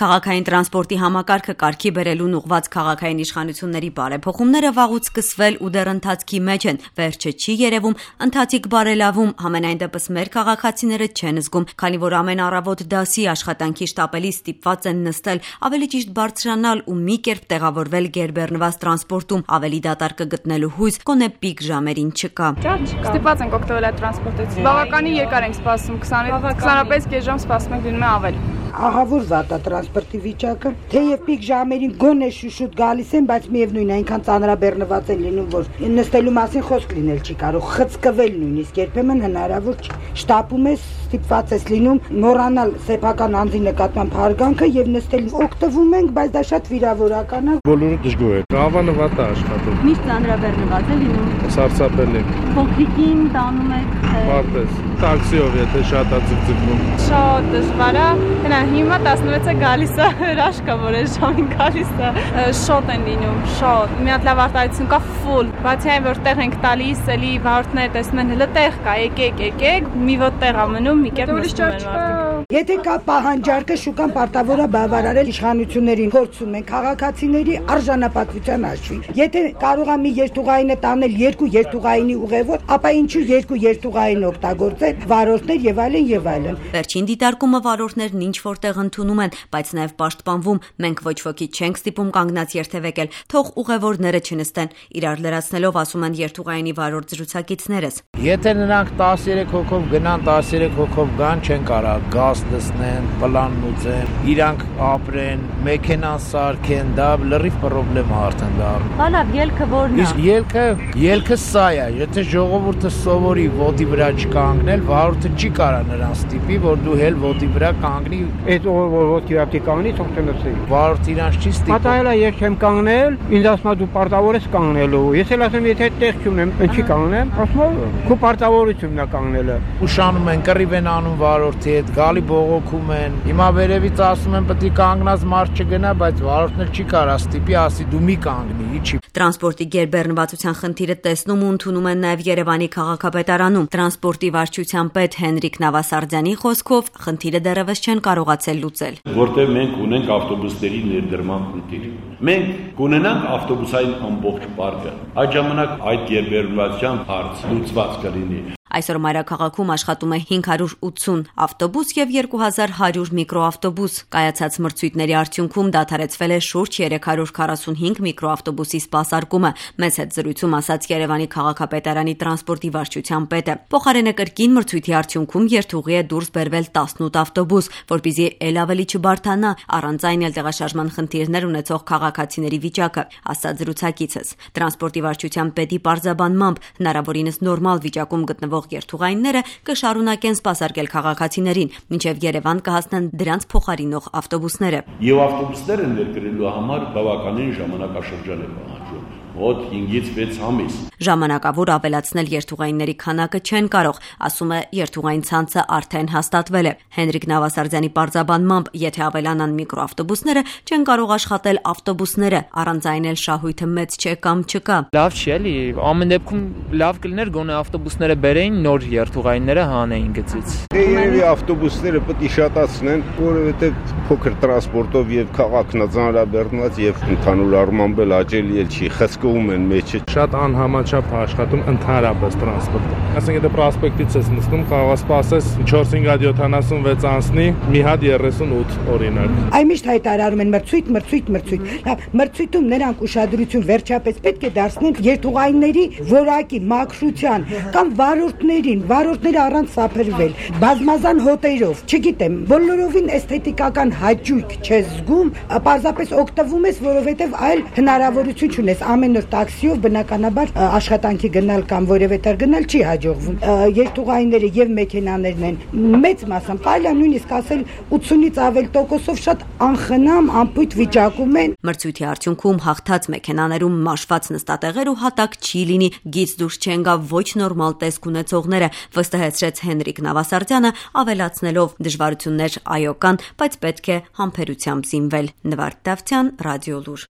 Քաղաքային տրանսպորտի համակարգը կարգի բերելուն ուղղված քաղաքային իշխանությունների բարեփոխումները վաղուց սկսվել ու դեռ ընթացքի մեջ են, վերջը չի երևում, ընթացիկ բարելավում, համենայն դեպս մեր քաղաքացիները չեն զգում, քանի որ ամեն առավոտ դասի աշխատանքի շտապելիս ստիպված են նստել, ավելի ճիշտ բարձրանալ ու մի կերպ տեղավորվել գերբեռնված տրանսպորտում, ավելի դատարկ գտնելու հույս գոնե պիկ ժամերին չկա։ Ստիպված ենք օգտվել այդ տրանսպորտից։ Բավականին երկար ենք սպասում, 20-ից կես ժամ սպասում ենք լինում է ավել։ Ահավոր վատ է տրանսպորտի վիճակը, թեև պիկ ժամերին գոնե շուշուտ գալիս են, բայց միևնույն է, այնքան ծանրաբեռնված են լինում, որ նստելու մասին խոսք լինել չի կարող, խցկվել նույնիսկ երբեմն հնարավոր չի։ Շտապում ես, ստիպված ես լինում մոռանալ սեփական անձի նկատմամբ հարգանքը եւ նստել օգտվում ենք, բայց դա շատ վիրավորական է։ Բոլորը դժգոհ է։ Գավանը վատ է աշխատում։ Միշտ ծանրաբեռնված է լինում։ Սարսափելի։ Փոքրիկին տանում եք։ Պարտես։ Տաքսիով եթե շատ է ձգձգվում։ Շատ դժվար է։ Հենա հիմա 16-ը գալիս է, հրաշքա որ այս ժամին գալիս է։ Շոտ են լինում, շոտ։ Մի հատ լավ արտահայտություն կա ֆուլ։ Բացի այն որ տեղ ենք տալիս, էլի վարորդները տեսնում են հələ տեղ կա, եկեք, մի ոտ տեղ է մնում, մի կերպ նստում են մարդիկ։ Եթե կա պահանջարկը, շուկան պարտավոր է բավարարել իշխանություններին, փորձում են քաղաքացիների արժանապատվության հաշվին։ Եթե կարող է մի երթուղային տանել երկու երթուղայինի ուղևոր, ապա ինչու երկու երթուղային օգտագործել վարորդներ եւ այլն եւ այլն։ Վերջին դիտարկումը վարորդներն ինչ որտեղ ընդունում են, բայց նաեւ պաշտպանվում, մենք ոչ ոքի չենք ստիպում կանգնած երթևեկել, թող ուղևորները չնստեն, իրար լրացնելով ասում են երթուղայինի վարորդ զրուցակիցներս։ Եթե նրանք 13 հոգով գնան, 13 հոգով գան, չեն կարող գազ լցնեն, պլան մուծեն, իրանք ապրեն, մեքենան սարքեն, դա լրիվ պրոբլեմ է արդեն դա։ Բանավ ելքը որն է։ Իսկ ելքը սա է, եթե ժողովուրդը սովորի ոտի վրա չկանգնել, վարորդը չի կարա նրան ստիպի, որ դու հել ոտի վրա կանգնի։ Այդ ոտի վրա կանգնի, թող չնստի։ Վարորդը իրանց չի ստիպում։ Պատահելա ես չեմ կանգնել, ինձ ասում է դու պարտավոր ես կանգնելու։ Ես էլ ասեմ, եթե տեղ չունեմ, ինչի կանգնեմ, ասում է քո պարտավորությունն է կանգնելը։ Ուշանում են, կռիվ են անում վարորդի հետ, գալի բողոքում են։ Հիմա վերևից ասում են պետք է կանգնած մարդ չգնա, բայց վարորդն չի կարա ստիպի, ասի դու մի կանգնի, իջի։ Տրանսպորտի գերբեռնվածության խնդիրը տեսնում ու ընդունում են նաև Երևանի քաղաքապետարանում։ Տրանսպորտի վարչության պետ Հենրիկ Նավասարդյանի խոսքով խնդիրը դեռևս չեն կարողացել լուծել։ Որտեղ մենք ունենք ավտոբուսների ներդրման խնդիր։ Մենք կունենանք ավտոբուսային ամբողջ պարկը։ Այդ ժամանակ այդ գերբեռնվածության հարց լուծված կլինի։ Այսօր մայրաքաղաքում աշխատում է 580 ավտոբուս եւ 2100 միկրոավտոբուս։ Կայացած մրցույթների արդյունքում դադարեցվել է շուրջ 345 միկրոավտոբուսի սպասարկումը, մեծ հետ զրույցում ասաց Երևանի քաղաքապետարանի տրանսպորտի վարչության պետը։ Փոխարենը կրկին մրցույթի արդյունքում երթուղի է դուրս բերվել 18 ավտոբուս, որպեսզի ել ավելի չբարթանա, առանց այն էլ տեղաշարժման խնդիրներ ունեցող քաղաքացիների վիճակը, ասաց զրուցակիցս։ Տրանսպորտի վարչության պետի պարզաբանմամբ հնարավորինս նորմալ վիճակում գտնվող երթուղայինները կշարունակեն սպասարկել քաղաքացիներին, մինչև Երևան կհասնեն դրանց փոխարինող ավտոբուսները։ Եվ ավտոբուսները ներկրելու համար բավականին ժամանակաշրջան է պահանջում։ Մոտ 5-ից 6 ամիս։ Ժամանակավոր ավելացնել երթուղայինների քանակը չեն կարող, ասում է երթուղային ցանցը արդեն հաստատվել է։ Հենրիկ Նավասարդյանի պարզաբանմամբ, եթե ավելանան միկրոավտոբուսները, չեն կարող աշխատել ավտոբուսները, առանց այն էլ շահույթը մեծ չէ կամ չկա։ Լավ չի էլի, ամեն դեպքում լավ կլիներ գոնե ավտոբուսները բերեին, նոր երթուղայինները հանեին գծից։ Երևի ավտոբուսները պետք է շատացնեն, որովհետև փոքր տրանսպորտով եւ քաղաքն ծանրաբեռնված եւ ընդհանուր առմամբ էլ աջելի էլ չի խցկում են մեջը։ Շատ անհամաչափ աշխատում ընդհանրապես տրանսպորտը։ Ասենք եթե պրոսպեկտից ես նստում, կարող ես սպասես 4-576 անցնի, մի հատ 38 օրինակ։ Այ միշտ հայտարարում են մրցույթ։ Լավ, մրցույթում նրանք ուշադրություն վերջապես պետք է դարձնեն երթուղայինների որակի, մաքրության կամ վարորդները առանց սափրվել, բազմազան հոտերով, չգիտեմ, բոլորովին էսթետիկական հաճույք չես զգում, պարզապես օգտվում ես, որովհետև այլ հնարավորություն չունես, ամեն օր տաքսիով բնականաբար աշխատանքի գնալ կամ որևէ տեղ գնալ չի հաջողվում։ Երթուղայինները եւ մեքենաներն են մեծ մասամբ, կարելի է նույնիսկ ասել 80-ից ավել տոկոսով շատ անխնամ, անփույթ վիճակում են։ Մրցույթի արդյունքում հաղթած մեքենաներում մաշված նստատեղեր ու հատակ չի լինի, գիծ դուրս չեն գա ոչ նորմալ տեսք ունեցողները, վստահեցրեց Հենրիկ Նավասարդյանը, ավելացնելով դժվարություններ այո կան, բայց պետք է համբերությամբ զինվել։ Նվարդ Դավթյան, Ռադիոլուր։